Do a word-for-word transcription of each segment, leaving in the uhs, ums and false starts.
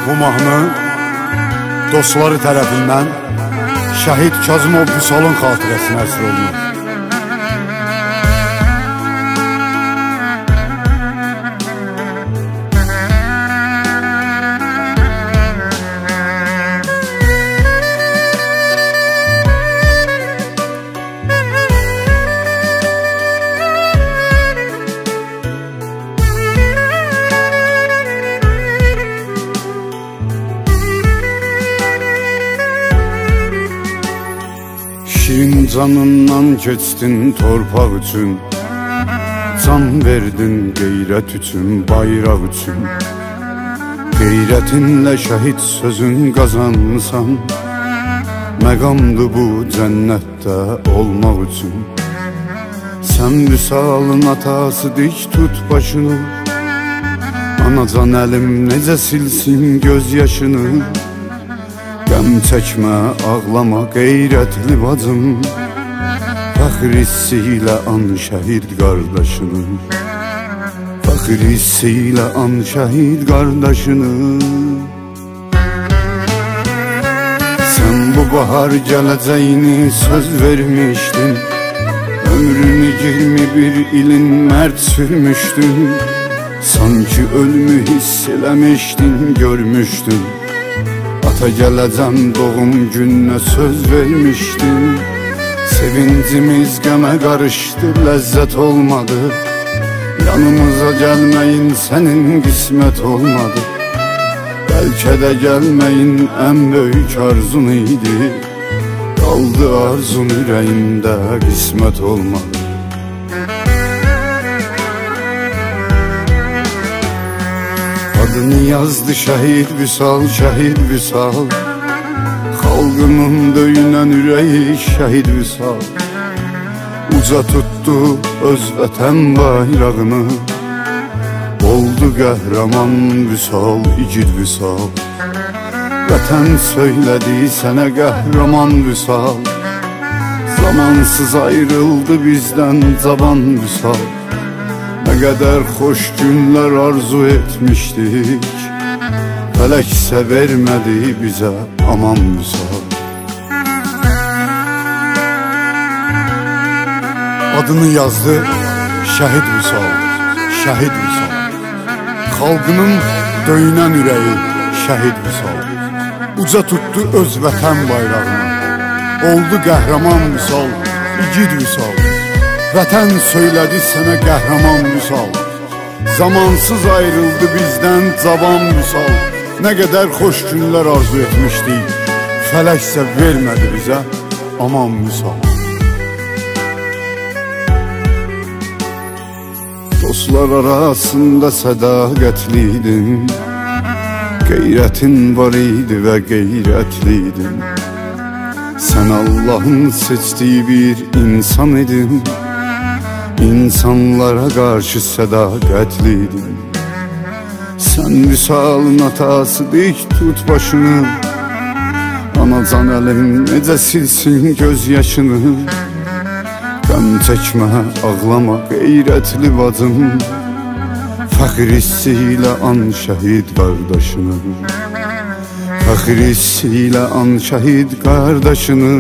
Bu mahnı dostları tərəfindən Şəhid Kazımov Vüsalın xatirəsinə əsr olunur. Şirin canından keçdin torpaq üçün, can verdin qeyrət üçün, bayraq üçün. Qeyrətinlə şəhid sözün qazansan, məqamdı bu cənnətdə olmaq üçün. Sən Vüsalın atası, dik tut başını, anacan əlim necə silsin göz yaşını. Qəm çəkmə, ağlama qeyrətli bacım, fəxr hissi ilə an şəhid qardaşını, fəxr hissi ilə an şəhid qardaşını. Sən bu bahar gələcəyini söz vermişdin, ömrünü iyirmi bir ilin mərd sürmüşdün. Sanki ölümü hiss eləmişdin, görmüşdün. Ata gələcəm doğum gününə söz vermişdin. Sevincimiz qəmə qarışdı, ləzzət olmadı. Yanımıza gəlməyin sənin qismət olmadı. Bəlkə də gəlməyin ən böyük arzun idi. Qaldı arzun ürəyində, qismət olmadı. Adını yazdı şəhid Vüsal, şəhid Vüsal. Xalqının döyünən ürəyi şəhid Vüsal. Uca tutdu öz vətən bayrağını, oldu qəhrəman Vüsal, igid Vüsal. Vətən söylədi sənə qəhrəman Vüsal. Zamansız ayrıldı bizdən cavan Vüsal. Nə qədər xoş günlər arzu etmişdik, fələksə vermədi bizə aman Vüsal. Adını yazdı şəhid Vüsal, şəhid Vüsal. Xalqının döyünən ürəyi şəhid Vüsal. Uca tutdu öz vətən bayrağını, oldu qəhrəman Vüsal, igid Vüsal. Vətən söylədi sənə qəhrəman Vüsal. Zamansız ayrıldı bizdən cavan Vüsal. Nə qədər xoş günlər arzu etmişdik, fələksə vermədi bizə aman Vüsal. Dostlar arasında sədaqətliydin, qeyrətin var idi və qeyrətliydin. Sən Allahın seçdiyi bir insan idin, İnsanlara qarşı sədaqətliydin. Sən Vüsalın atası, dik tut başını, anacan əlim necə silsin göz yaşını. Qəm çəkmə, ağlama qeyrətli bacım, fəxr hissi ilə an şəhid qardaşını, fəxr hissi ilə an şəhid qardaşını.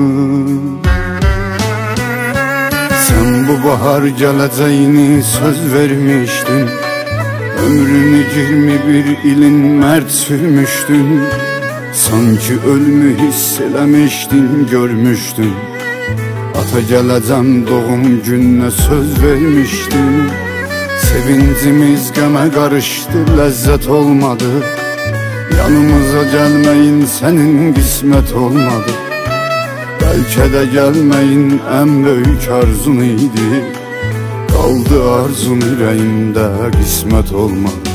Sən bu bahar gələcəyini söz vermişdin, ömrünü iyirmi bir ilin mərd sürmüşdün. Sanki ölümü hiss eləmişdin, görmüşdün. Ata gələcəm doğum gününə söz vermişdin. Sevincimiz qəmə qarışdı, ləzzət olmadı. Yanımıza gəlməyin sənin qismət olmadı. Bəlkə də gəlməyin ən böyük arzun idi. Qaldı arzun ürəyində, qismət olmadı.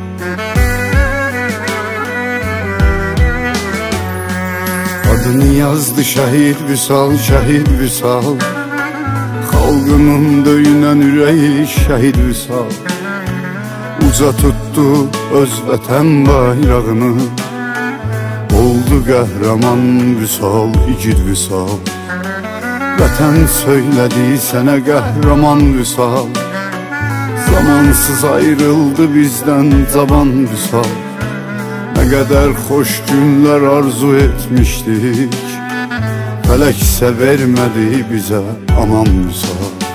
Adını yazdı şəhid Vüsal, şəhid Vüsal. Xalqının döyünən ürəyi şəhid Vüsal. Uca tutdu öz vətən bayrağını, oldu qəhrəman Vüsal, igid Vüsal. Vətən söylədi sənə qəhrəman Vüsal. Zamansız ayrıldı bizdən cavan Vüsal. Nə kadar hoş günler arzu etmiştik, felekse vermedi bize aman müsaade.